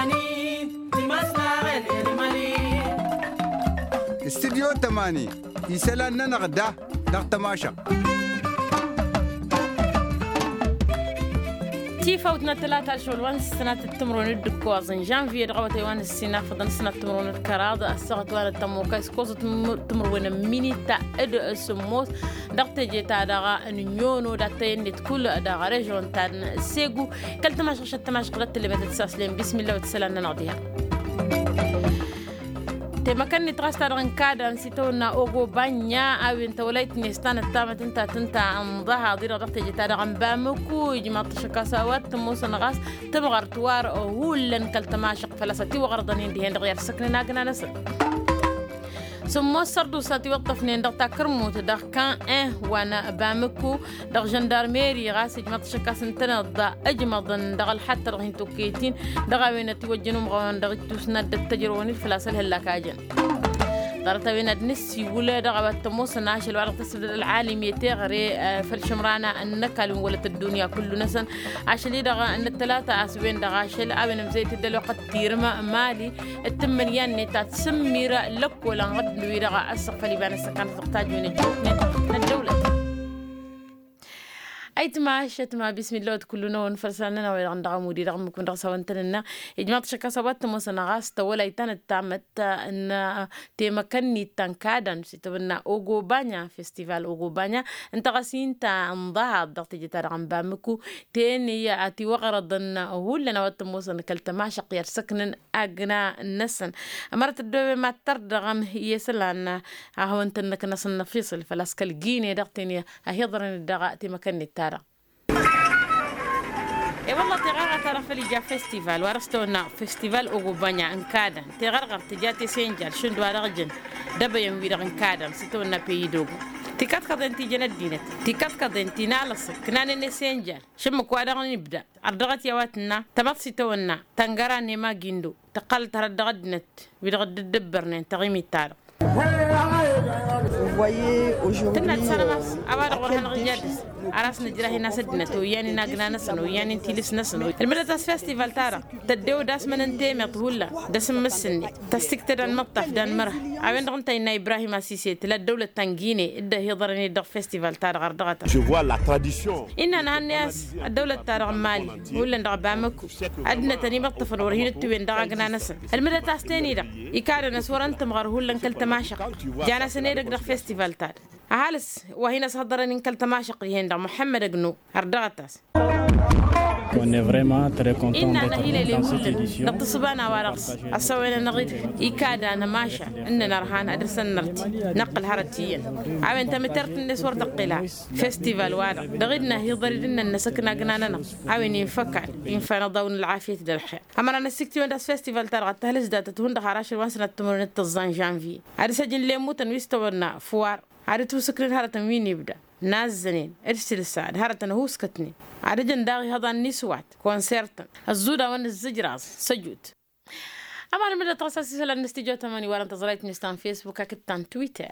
استديو 8 يسألنا نغدا نغتماشا تيفوتنا 3 أشهر وان سنة التمرون الدكوازن جانفي رغوة وان السنة فضل سنة التمرون الكراض السغت وان التموكا سكوزة تمرون ميني تا إدو السموس دقت جيتا داغا نيونو دقتين كل داغا ريجون تان سيغو كل تماشق تماشق قلت اللي بتتساسلين بسم الله وتسلامنا نغضيها تمكنني تغستر كادا نسيتونا اوغو بانيا او انت وليت نستان التامت انت انضها ضيرة ضغط جتادا غنبامكو يجمع تشكاساوات موسى غاس تبغر توار هو لن كالتماشق فلستي وغرضنين دي هند غير سكننا قنا نسل سمو سردو ساتي وقفنين دغتا كرموت دغ كان وانا بامكو دغ جندارميري غاسي جمع تشكاس انتنا ضا اجمضن دغ الحتى رغين توكيتين دغا وين توجنوا مغوان دغ توسنا التجروني الفلاسل هلا كاجن دارتا وين نسي ولا دغ بتموس ناشل الورق تسبب العالمية تغري فالشمرانا النكال ولت الدنيا كل نسن عشان دغ ان الثلاثه اسبين دغ شل ابن مزيت الدلو قد تيرما مالي التمليان نتا تسمير لك ولا غد ويرغ اسق فليبان السكان تحتاج من الدوله أيتما شتما بسم الله كلنا ونفرسنا وعند عمودي رغم كون رسوانتنا إجماع شكاسبات موسنا غاست ولا يتن التامت أن تمكنني تنكادن ستبنا أوغو بانيا فيستيفال أوغو بانيا أنت غاسين تنضها ضغط جتار عم بامكو تاني أتي وغرضن هو لنا وتموسنا كالتما شقير سكنن أجنا النسن أمرت الدوبة ما تردغم يسلان هو أنت إنك نسن نفيصل فلاسكال جيني ضغطني أهيضرن الدغاء تمكنني إيه والله تغرغر ترى في جا فيستيفال ورستونا فيستيفال أوغوبانيا إنكادن تغرغر تجاتي سينجال شندو رجن دبا يموير إنكادن ستونا بيدوغو تكات كذا تيجي ندينت تكات كذا تنالص كنا نسينجال شم كوادر نبدأ أردغت يواتنا تمت ستونا تنجرا نما جندو تقل تردغدنت ويرغد الدبرنين تغيمي تارق Vous voyez aujourd'hui أراسنا جراهي ناس دنتو يعني ناقنا نسنو يعني تيلس نسنو المدرسة فيستيفال تارا تديو داس من انتيمي طهولا داسم مسني تستكتر المطف دان مره عوين رغنتا إنا إبراهيم أسيسي تلا الدولة تنجيني إده يضرني دغ فيستيفال تارا غردغتا Je vois la tradition. إنا نهانياس الدولة تارا مالي هولا ندغ بامكو أدنا تاني مطفن ورهين التوين دغاقنا نسن المدرسة ستيني دا إكار نسور أنتم غر هولا نكال تماشق جانا سنيرق دغ فيستيفال تارا هالس وهنا صدرن نكال تماشق يهندا محمد أجنو هردغتاس On est vraiment très content إننا d'être نهيل dans cette اللي édition. نقتصبانا ورقص أسوينا نغيد إيكاد أنا ماشى إننا رهان أدرسنا نرتي نقل هرتيا عاون تمترت الناس ورد القلاع فيستيفال وارق دغيدنا يضر لنا النسكنا قناننا عاون ينفكر ينفع نضون العافية للحياة أما أنا سكتي داس فيستيفال ترى تهلز داتا تهون دخراش الوانسنا تمرن التزان جانفي أرسجن ليموت نويستورنا فوار عرفتوا سكرين هرة مين يبدأ ناس زنين ارسل السعد هرة هو سكتني عرجن داغي هذا النسوات كونسيرتا الزودة وان الزجراز سجود أما أنا من التخصص سلام نستيجو تماني وارا انتظريت نستان فيسبوك كتان تويتر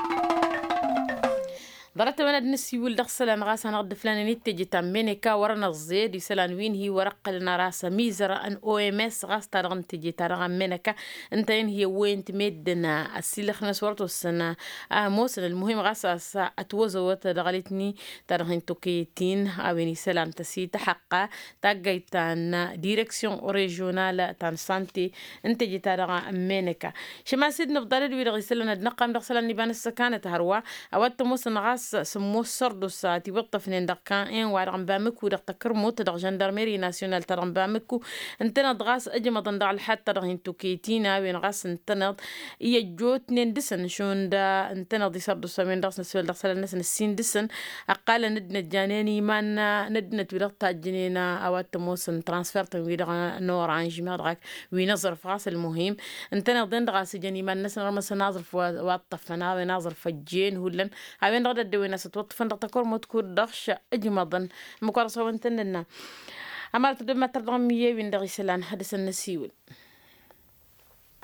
ضربت وانا دنسي ولد سلان غاسا نغد فلان نتجي تامينيكا ورنا الزيد يسلان وين هي ورق لنا راسا ميزرا ان او ام اس غاس تارغن تجي تارغن مينيكا انتين هي وين تمدنا السيلخ نسورتو السنه موسن المهم غاسا اتوزو تدغلتني تارغن توكيتين اويني سلام تسي تحقا تاغيتان ديريكسيون ريجونال تان سانتي انتجي تارغن مينيكا شما سيدنا بدل ويرغي سلان نقام دخسلان نيبان السكانه تهروا اوت موسن غاس سمو سردو ساتي وقفنين دقان ان وارغن بامكو دق تكرموت دق جندرميري ناسيونال ترغن بامكو انتنا دغاس اجمد ندع الحتى رغن توكيتينا وين غاس انتنا يجوت نندسن شون دا انتنا دي سردو سامين دغس نسول دغ سال الناس نسين دسن اقال ندنا جانيني مانا ندنا تبلغ تاجنينا اوات موسن ترانسفير تنويدغ نور عن جماع وين نظر فاس المهم انتنا ضين دغاس جاني مان ناس رمس ناظر واطفنا وناظر فجين هولن هاوين رد دوينا ستوطفن دغتكور متكور دغش اجمضن مكورسو وانتننا امرت دما ترضميه وين دغي سلان حدث النسيول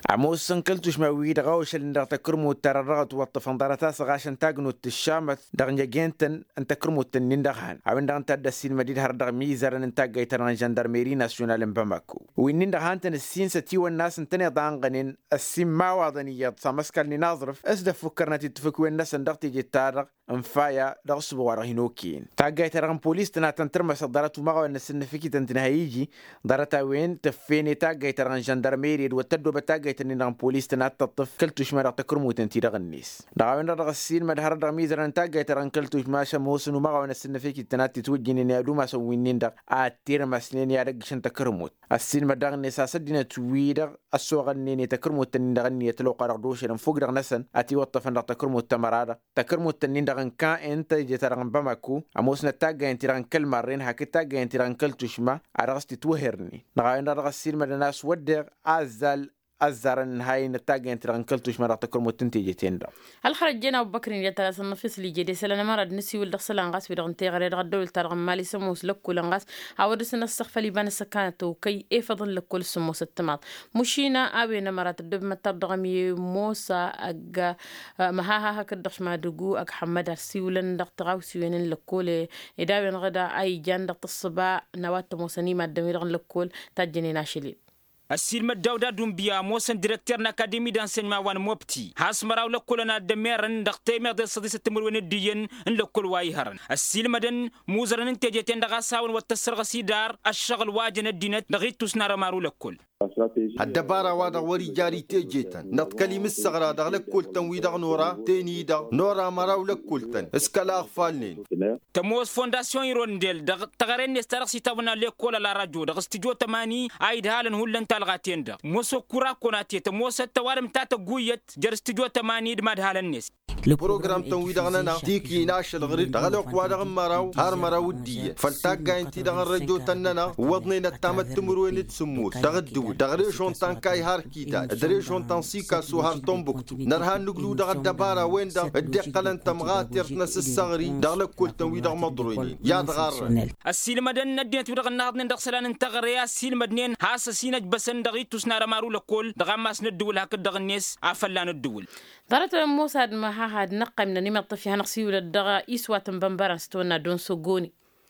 عموس سنكلتوش ما ويد غاوش اللي ندغ تكرمو التررغت والطفندرتاس غاشن تاقنو التشامت دغن جينتن ان تكرمو التنين دغهان عوين دغن تادا السين مديد هردغ ميزر ان تاقا يتران جاندرميري ناسيونال باماكو وينين دغهان تن السين ستيو الناس انتني ضانغنين السين ما واضنيات سامسكالني ناظرف اسدا فكرنا تتفكوين الناس اندغتي جيتارغ انفايا دغسبو وارغينوكين تاقا يتران بوليس تنا تنترمس الدارات ومغاو ان السنفيكي تنتنهايجي دارتا وين تفيني تاقا يتران جاندرميري وتدو بتاقا يتنين دغن بوليس تنا تطف كلتوش ما تكرمو تنتي دغن النيس دغاوين دغ السين مد هردغ ميزر ان تاقا يتران كلتوش ماشا موسن ومغاو ان السنفيكي تناتي توجين يادو ما سوينين دغ اتير مسنين يارق شن تكرموت السين مد دغن نسا سدنا تويدغ السوغنين تكرموت تنين دغن يتلو قرغدوش ان فوق دغ نسن اتي وطفن دغ تكرموت تمرادا تكرموت تنين دغن كان انت جتران باماكو اموسنا تاقا انتران كل مرين هاك تاقا انتران كلتوش ما ارغستي توهرني دغاوين دغ السين مد ناس ودغ ازال أزرن هاي نتاجي أنت رانكلتوش مرة تكرمو تنتيجي تيندا. هل خرجنا أبو بكر يتلاس النفس اللي جدي سلنا مرة نسي والدخل لنغاس بدغن تغير غدو الترغم مالي سموس لك ولنغاس عودس نستخف لي بان سكانته وكي إفضل لك كل سموس التماط مشينا أبينا مرة تدب متردغمي موسى أج مهاها كدخش ما دقو أج حمد السيولن دغتغاو سيولن لكول إداوين غدا أي جان دغت الصباع نوات موسني ما الدميرغن لكول تجني ناشلين. السلم الدودة دومبيا موسن ديريكتور أكاديمي دانسينما وان موبتي هاسمراو لكلنا دميرن دختيمر دي صديس التمرون الدين ان لكل وايهرن السلم دن موزرن انتاجيتين دغاساون والتسرغ سيدار الشغل واجن الدينت لغيت تسنار مارو لكل الدبارة وادا وري جاري تيجيتن نتكلم الصغرى دغلك كل تنويدغ نورا تيني دغ نورا مراو لك كل تن اسكالا اغفالنين تموز فونداسيون يرونديل دغ تغرين نسترغ سيتابنا لكل لا راجو دغ استجو تماني ايد هالن هولن تلغاتين دغ موسو كورا كوناتي تموس التوارم تاتا قويت جر استجو تماني دماد هالنس البروغرام تنويدغنا تيكي ناش الغريب دغلق وادغ مراو هار مراو الدية فالتاقا انتي دغ الرجو تننا وضنين التامت تمروين تسموت دغ دغريشون تانكاي هار كيتا دريشون تنسيكا سوهار تومبوكتو نرهان نقلو دغ الدبارة وين دغ الدقلن تمغاتر نس الصغري دغلق كل تنويدغ مضروينين يا دغار السيلم دن ندين تودغ النهض دغ سلان انتغريا السيلم دنين هاس سينج بسن دغي تسنار مارو لكل دغ ماس ندول هك دغ الناس عفلان الدول دارت موسى ما هاد نقى من نيمة طفي هنقسيو للدغا إسوات بمبارا ستونا دون سوغوني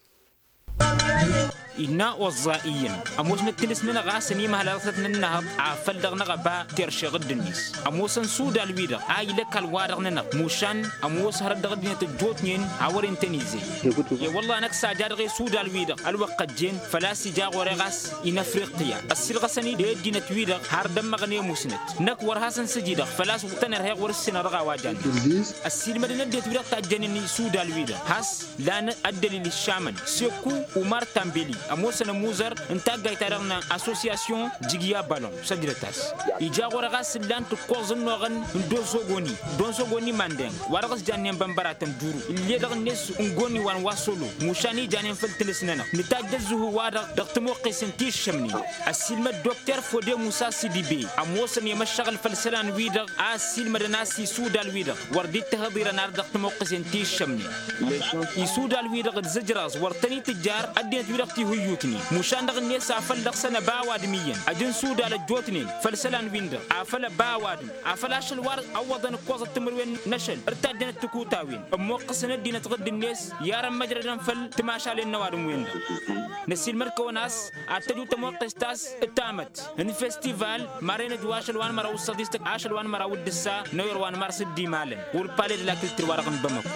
إنا وظائيا أموس نتلس من غاسني مهلالثت من النهض عفل دغ نغبا ترشي غد النيس أموس نسودا الويدغ آي لك الوادغ ننق موشان أموس هرد غد نيت الجوتنين عورين تنيزي يا والله نكسا جارغي سودا الويدغ الوقت جين فلاسي جاغ ورغاس إن أفريقيا السلغسني دي دينة ويدغ هاردم مغني موسنت نك ورهاسن سجيدغ فلاس وقتنر هيغ ورسنا رغا واجان السلمة دي ويدغ تاجنني سودا الويدغ هاس لان الدليل الشامن سيكو ومار تامبيلي أموسنا موزر انتاج يترغنا أسوسياسيون جيجيا بالون سجلتاس إجا ورغاس لان تقوزن نوغن دونسوغوني ماندين ورغاس جانين بمباراتن دورو اللي دغ الناس انغوني وان واسولو موشاني جانين فلتلسننا نتاج دزوه وارغ دغتمو قيسن تيش شمني السلمة الدكتور فودي موسى سيدي بي أموسن يمشغل فلسلان ويدغ السلمة دناسي سودا الويدغ ورديت تهضير نار دغتمو قيسن تيش شمني يسودا الويدغ الزجراز ورتني تجار أديت ويدغتي يوتني مشان دغ الناس عفل دغسنا باواد ميين أجن سودا لجوتنين فلسلان ويندر عفل باواد عفل عشل وار أوضن قوز التمروين نشل ارتاجنا التكوتاوين موقسنا الدين تغد الناس يارم مجرد فل تماشى للنوار ويندر نسيل مركو ناس أتجو تموقس تاس التامت ان فيستيفال مارين دواشل وان مراو صديستك عاشل وان مراو الدسا نوير وان مارس الديمالن والبالي لكن تروارغن بمكو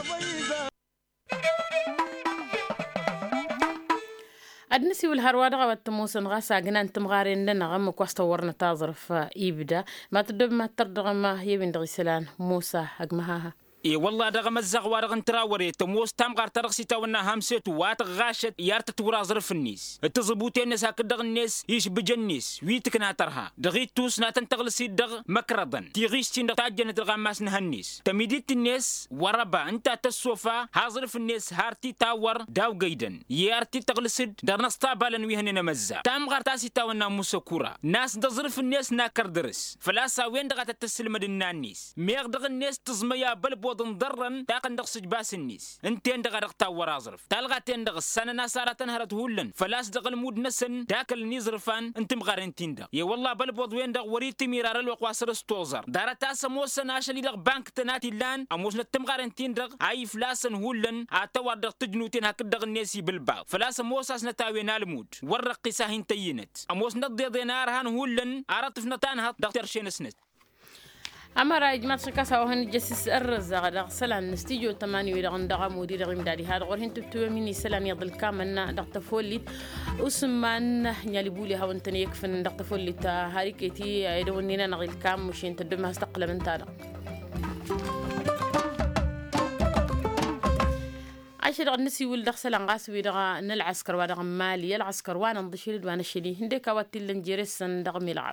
أدنسي والهروادغة والتموسن غاسا جنان تمغارين لنا غم كواستورنا تازرف إيبدا ما تدب ما تردغ ما هي من دغسلان موسى أجمعها إيه والله دغم الزغوار غنتراوري تموس تام غار ترغسي تاونا همسيت وات غاشت يارت تورازر في النيس التزبوتين الناس هاك دغ الناس يش بجنيس ويتكنا ترها دغيت توس ناتن تغلسي دغ مكردن تيغيش تين تاجن تغماس نهنيس تميديت الناس وربا انت تسوفا حاضر في الناس هارتي تاور داو جيدن يارتي تغلسد در نستابالن ويهن مزا تام غار تاسي تاونا مسكورا ناس دزرف الناس ناكر درس فلاسا وين دغت تسلم النانيس ميغ دغ الناس تزميا بلب بود ضرن تاقن دق سجباس النيس انت عندك رقتا ورازرف تلغت عندك السنه ناساره تنهرت هولن فلاس دق المود نسن تاكل نيزرفان انت مغارنتين دا يا والله بل بود وين دق وريت ميرار الوقواسر استوزر دارتا سموس ناشلي دق بانك تناتي لان اموس نتم غارنتين دق اي فلاسن هولن اتوا دق تجنوتين هك دق الناس بالباغ فلاس موساس نتاوينا المود ورقي ساهين تينت اموس نضي دينار هان هولن عرفت نتانها دق ترشين سنت أما رايج ما تشكاسا وهن جسس الرزاق دغ سلان نستيجو تماني ويدغن دغ مدير غيم دادي هاد غورهن تبتوى مني سلان يضل كامنا دغ تفوليت وسمان يالي بولي هاون تاني يكفن دغ تفوليت هاريكيتي يدونينا نغيل كام مشين تدمها استقل من تالا عشر النسي ولدغ سلان غاس ويدغ نالعسكر ودغ مالي العسكر وانا نضشيلد وانا شلي هنديك واتي لنجيرسن دغ ميلعب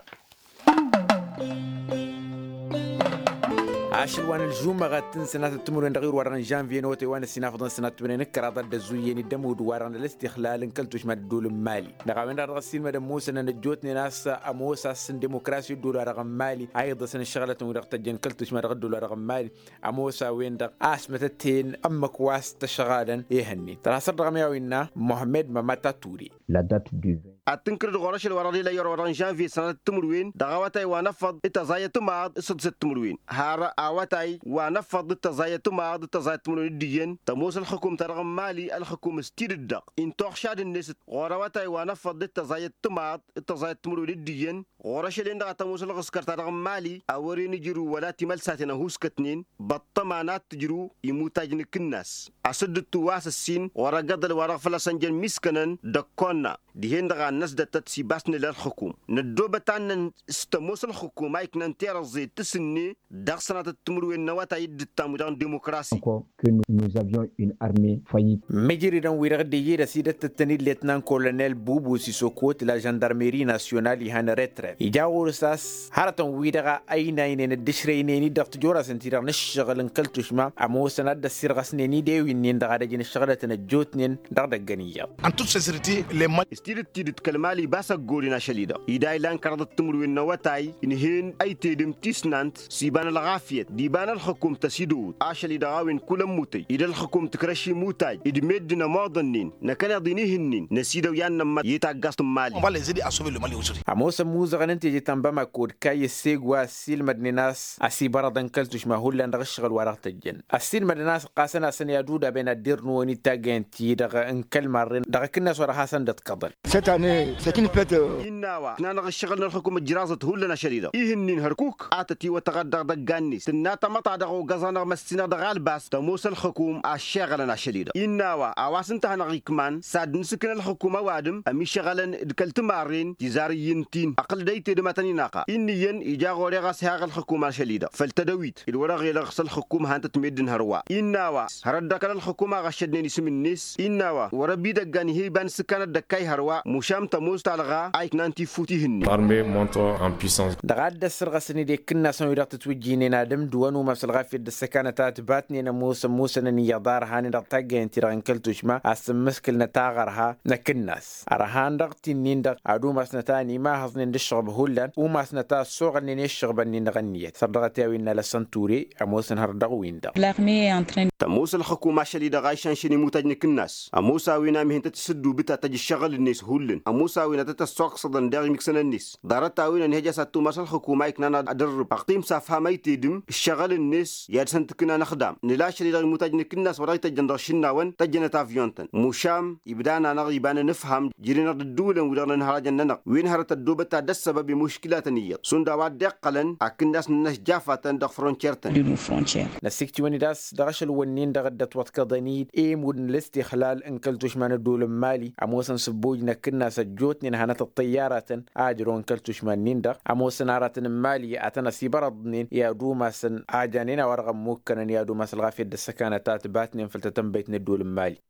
عاشر وان الجمعة غاتن سنة التمرين غير وران جانفي نوتي وان السنة فضل سنة التمرين كراطة الزويين الدمود واران الاستخلال انكلتوش مد الدول المالي نغاوين رغسين مدى موسى نجوتني ناس اموسى سن ديمقراسي الدول رغم مالي ايضا سن الشغلة ورغتجين انكلتوش مد الدول رغم مالي اموسى وين دغ اسمة التين امك واس تشغالا يهني ترى صدر غمياوينا محمد مماتا توري لا دات دو أتنكر الغرش الورالي لا يوران جانفي سنة التمروين دعواتي ونفض التزايد معض صد التمروين هارا أواتي ونفض التزايد معض التزايد التمروين الدين تموس الحكومة رغم مالي الحكومة ستير الدق إن تخشاد الناس غرواتي ونفض التزايد معض التزايد التمروين الدين غرش اللي عندها تموس الغسكر رغم مالي أورين جرو ولا تمل ساتنا هوسكتنين بطمانات تجرو يموتاجن الناس أسد التواس السين ورقد الورق فلسنجن مسكنا دقنا دهين دغا الناس دتت سيباسن للحكومة ندوبتان استموس الحكومة يكنن تيرزي تسني دغسنا التمروين نواتا يد التامودان ديمقراسي que nous avions une armée faillible. مجري دان ويرغدي يدا سيدة التنيد ليتنان كولونيل بوبو سيسوكوت لا جاندارميري ناسيونال يهان ريتريت يجاو رساس هارتون ويدغا ايناينين الدشرينيني دغت جورا سنتيرا نشغل انكلتوشما اموسنا الدسير غسنيني ديوينين دغا دجين الشغلة نجوتنين دغدغانية En toute sincérité, les mots استيرت كلمالي باسا غورينا شليدا يداي لان كرد التمروين نواتاي إنهين أي تيدم تيسنانت سيبان الغافية ديبان الحكومة تسيدود عشلي دغاوين كل موتي إذا الحكومة تكرشي موتاي إذا مدنا ماضنين نكنا دينيهنين نسيدو يان نما يتاقاست مالي on va les aider à sauver le Mali aujourd'hui. اموسا موزغن انت جيتان بما كود كاي سيغوا سيل مدنيناس اسي بردن كلتوش ما هولا نغشغل ورق تجن السيل مدناس قاسنا سن يدودا بين الديرنو وني تاغنتي دغ انكل مارين دغ كنا سورا حسن دتقبل Cette année, c'est une fête. إنوا كنا نغشغل الحكومة جرازة هولنا شديدة إيهنين هركوك آتتي وتغدر دقاني سناتا مطا دغو غزانا مسينا دغال باس تموس الحكومة الشغلنا شديدة إنوا أواسنتها نغيكمان ساد نسكن الحكومة وادم أمي شغلن دكالت مارين تزاري ينتين أقل دايتي دمتاني ناقا إنيين إجاغو رغاس هاغ الحكومة شديدة فالتدويت الورغ يلغس الحكومة هانت تميدن هروا إنوا هردك الحكومة غشدني نسم الناس إنوا وربي دقاني هيبان سكان دكاي هروا مشام تموس تالغا ايك نانتي فوتيهن l'armée monte en puissance دغاد السرغسني دي كنا سن يرات توجيني نادم دوانو مسل غافي السكانات باتني نموس موسى نني يدار هاني دغتاغ انت رانكلتوش ما اسم مسكل نتاغرها نكناس ارهان دغتين دغ ادو مسنتاني ما حزن دشرب هولن وما سنتا سوغ ني نشرب ني نغنيت صدغتي وين لا سنتوري اموس نهر دغوين دغ l'armée est en train تموس الحكومة شلي دغايشان شني موتاج نكناس اموسا وينا مهن تسدو بتا تجي الشغل الناس هولن اموسا وينا تتسوق صدن داغي مكسن الناس دارتا وينا نهجا ساتو مسل الحكومة كنا ادرب اقيم سافهمي تيدم الشغل الناس يا سنتكنا نخدم نلاش لي دغ موتاج نكناس ورايت جندرشنا وين تجنت افيونتن مشام يبدانا نغيبان نفهم جرينا الدوله ودرنا نهراجنا وين هرت الدوبتا ده السبب مشكلات نيه سندوات دقلن اكناس ناس جافاتن دغ فرونتيرتن نسيكتي وني داس دغشل ونين دغدت وتكضنيد ايم ودن الاستخلال انكلتوش من الدول المالي اموسن سبوج نكنا سجوتني هانت الطيارة اجرون كلتوش من نيندغ اموسن اراتن مالي اتنا سيبردنين يا دوماسن اجانينا ورغم موكنا يا دوماس الغافية السكانتات باتنين فلتتم بيتن الدول المالي